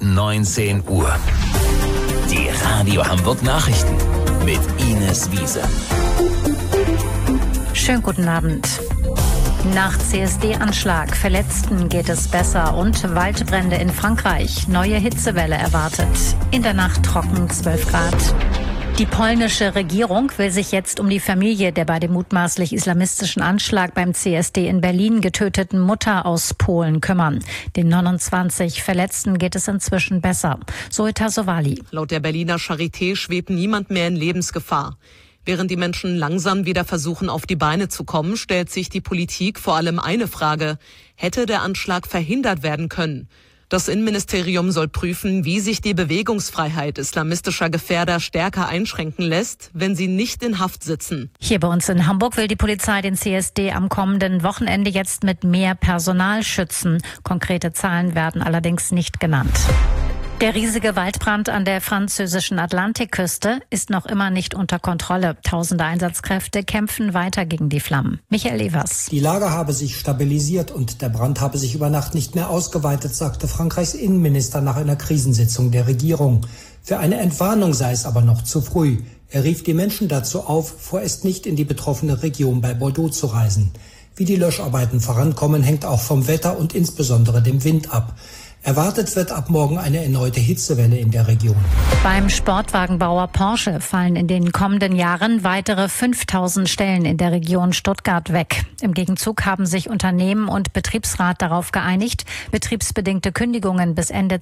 19 Uhr. Die Radio Hamburg Nachrichten mit Ines Wiese. Schönen guten Abend. Nach CSD-Anschlag Verletzten geht es besser und Waldbrände in Frankreich. Neue Hitzewelle erwartet. In der Nacht trocken 12 Grad. Die polnische Regierung will sich jetzt um die Familie der bei dem mutmaßlich islamistischen Anschlag beim CSD in Berlin getöteten Mutter aus Polen kümmern. Den 29 Verletzten geht es inzwischen besser. Zoita Sowali. Laut der Berliner Charité schwebt niemand mehr in Lebensgefahr. Während die Menschen langsam wieder versuchen, auf die Beine zu kommen, stellt sich die Politik vor allem eine Frage: Hätte der Anschlag verhindert werden können? Das Innenministerium soll prüfen, wie sich die Bewegungsfreiheit islamistischer Gefährder stärker einschränken lässt, wenn sie nicht in Haft sitzen. Hier bei uns in Hamburg will die Polizei den CSD am kommenden Wochenende jetzt mit mehr Personal schützen. Konkrete Zahlen werden allerdings nicht genannt. Der riesige Waldbrand an der französischen Atlantikküste ist noch immer nicht unter Kontrolle. Tausende Einsatzkräfte kämpfen weiter gegen die Flammen. Michael Evers. Die Lage habe sich stabilisiert und der Brand habe sich über Nacht nicht mehr ausgeweitet, sagte Frankreichs Innenminister nach einer Krisensitzung der Regierung. Für eine Entwarnung sei es aber noch zu früh. Er rief die Menschen dazu auf, vorerst nicht in die betroffene Region bei Bordeaux zu reisen. Wie die Löscharbeiten vorankommen, hängt auch vom Wetter und insbesondere dem Wind ab. Erwartet wird ab morgen eine erneute Hitzewelle in der Region. Beim Sportwagenbauer Porsche fallen in den kommenden Jahren weitere 5000 Stellen in der Region Stuttgart weg. Im Gegenzug haben sich Unternehmen und Betriebsrat darauf geeinigt, betriebsbedingte Kündigungen bis Ende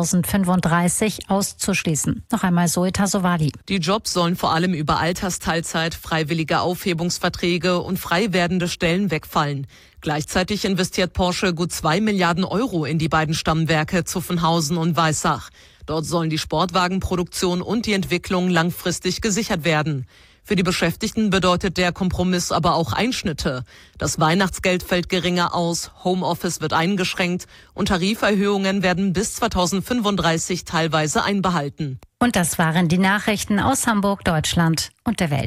2035 auszuschließen. Noch einmal Zoita Sowali. Die Jobs sollen vor allem über Altersteilzeit, freiwillige Aufhebungsverträge und frei werdende Stellen wegfallen. Gleichzeitig investiert Porsche gut 2 Milliarden Euro in die beiden Stammwerke Zuffenhausen und Weissach. Dort sollen die Sportwagenproduktion und die Entwicklung langfristig gesichert werden. Für die Beschäftigten bedeutet der Kompromiss aber auch Einschnitte. Das Weihnachtsgeld fällt geringer aus, Homeoffice wird eingeschränkt und Tariferhöhungen werden bis 2035 teilweise einbehalten. Und das waren die Nachrichten aus Hamburg, Deutschland und der Welt.